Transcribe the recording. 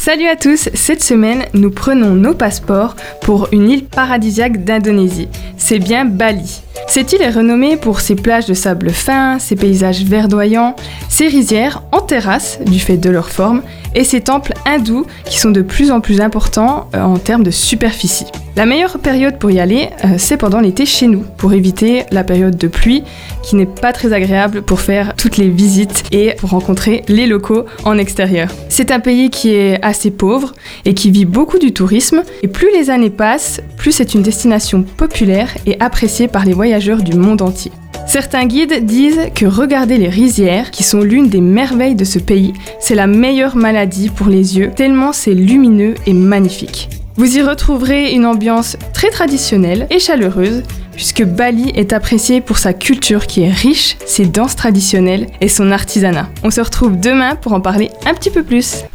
Salut à tous, cette semaine, nous prenons nos passeports pour une île paradisiaque d'Indonésie. C'est bien Bali. Cette île est renommée pour ses plages de sable fin, ses paysages verdoyants, ses rizières en terrasse du fait de leur forme et ses temples hindous qui sont de plus en plus importants en termes de superficie. La meilleure période pour y aller, c'est pendant l'été chez nous, pour éviter la période de pluie qui n'est pas très agréable pour faire toutes les visites et pour rencontrer les locaux en extérieur. C'est un pays qui est assez pauvre et qui vit beaucoup du tourisme et plus les années passent, plus c'est une destination populaire et appréciée par les voyageurs du monde entier. Certains guides disent que regarder les rizières, qui sont l'une des merveilles de ce pays, c'est la meilleure maladie pour les yeux, tellement c'est lumineux et magnifique. Vous y retrouverez une ambiance très traditionnelle et chaleureuse, puisque Bali est apprécié pour sa culture qui est riche, ses danses traditionnelles et son artisanat. On se retrouve demain pour en parler un petit peu plus.